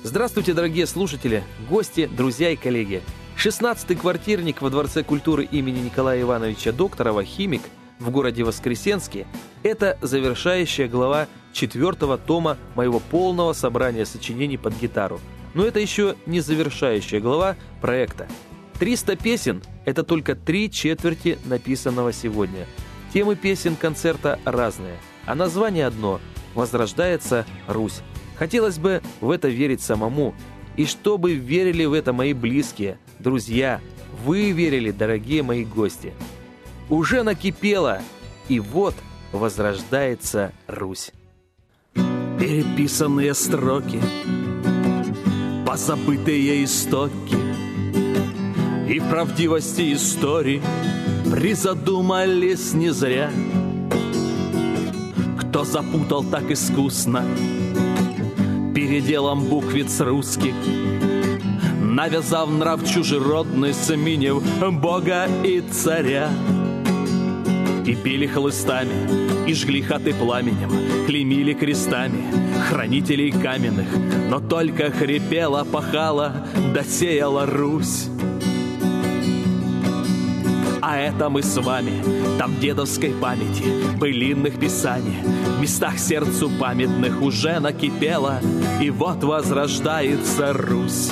Здравствуйте, дорогие слушатели, гости, друзья и коллеги. 16-й квартирник во Дворце культуры имени Николая Ивановича Докторова «Химик» в городе Воскресенске – это завершающая глава 4-го тома моего полного собрания сочинений под гитару. Но это еще не завершающая глава проекта. 300 песен – это только 3/4 написанного сегодня. Темы песен концерта разные, а название одно – «Возрождается Русь». Хотелось бы в это верить самому, и чтобы верили в это мои близкие, друзья, вы верили, дорогие мои гости. Уже накипело, и вот возрождается Русь. Переписанные строки, позабытые истоки, и в правдивости истории призадумались не зря. Кто запутал так искусно переделом буквиц русских, навязав нрав чужеродный, сменив Бога и царя. И били хлыстами, и жгли хаты пламенем, клеймили крестами хранителей каменных, но только хрипела, пахала, досеяла Русь. А это мы с вами, там дедовской памяти, былинных писаний, в местах сердцу памятных уже накипело, и вот возрождается Русь.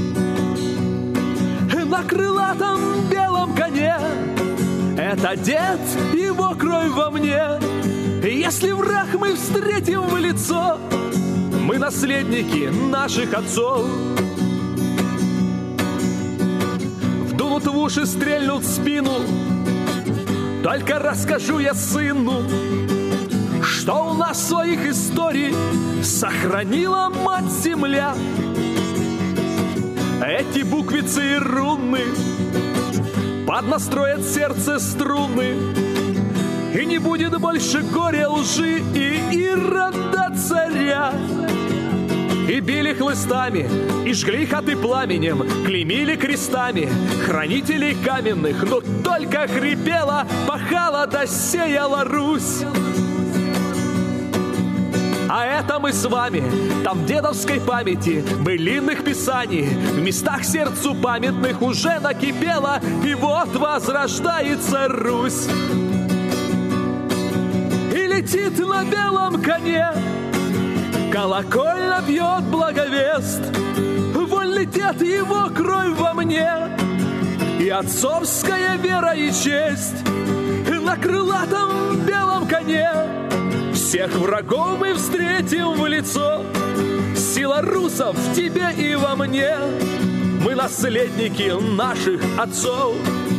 На крылатом белом коне это дед, его кровь во мне. Если враг мы встретим в лицо, мы наследники наших отцов. Вдунут в уши, стрельнут в спину, только расскажу я сыну, что у нас своих историй сохранила мать-земля. Эти буквицы и руны поднастроят сердце струны, и не будет больше горя, лжи и Ирода царя. И били хлыстами, и жгли хаты пламенем, клеймили крестами хранителей каменных, но только хрипела, пахала, досеяла Русь. А это мы с вами, там в дедовской памяти, былинных писаний, в местах сердцу памятных уже накипело, и вот возрождается Русь. И летит на белом коне, колокольно бьет благовест, вольный дед, его кровь во мне, и отцовская вера и честь. На крылатом белом коне всех врагов мы встретим в лицо. Сила русов в тебе и во мне, мы наследники наших отцов.